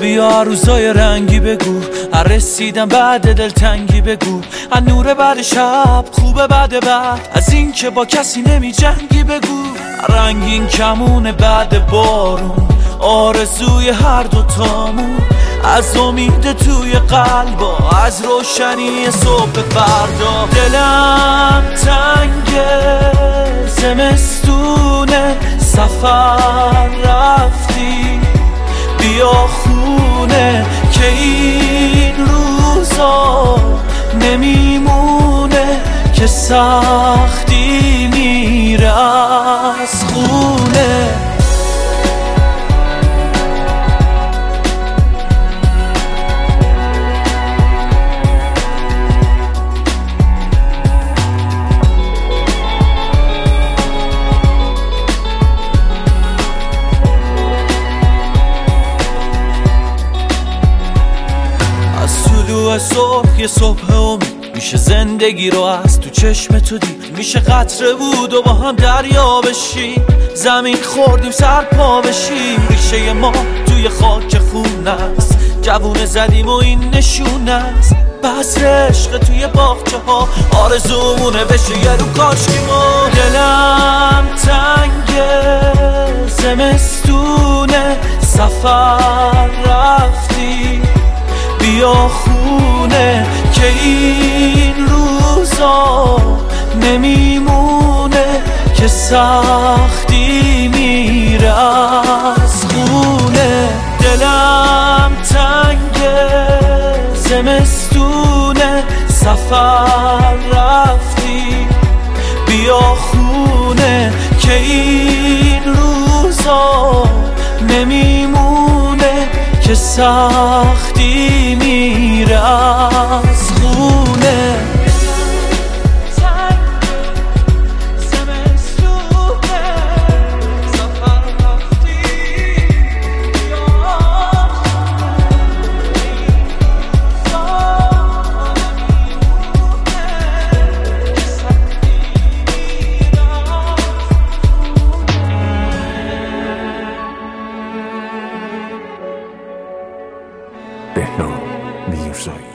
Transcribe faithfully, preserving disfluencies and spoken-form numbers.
بیا روزای رنگی بگو، رسیدم بعد دلتنگی بگو، از نور بعد شب خوبه بعد بعد، از این که با کسی نمی جنگی بگو، رنگین کمونه بعد بارون، آرزوی هر دو تامون، از امید توی قلبا، از روشنی صبح فردا. دلم تنگه زمستونه، سفر رفتی بیا خونه، که این روزا نمیمونه، که سختی میره از خونه. طلوع صبح یه صبح امید میشه زندگی رو از تو چشم تو دید، میشه قطره بود و با هم دریا بشیم، زمین خوردیم سر پا بشیم، ریشه ما توی خاک خون است، جوونه زدیم و این نشون است، بذر عشق توی باغچه ها، آرزومونه بشه یه رو کاشکی ما. دلم تنگه زمستونه، سفر رفتی بیا خونه، که این روزا نمیمونه، که سختی میره از خونه. دلم تنگه زمستونه، سفر رفتی بیا خونه، که این روزا نمیمونه، که سختی میره از خونه. بهنام میرزایی.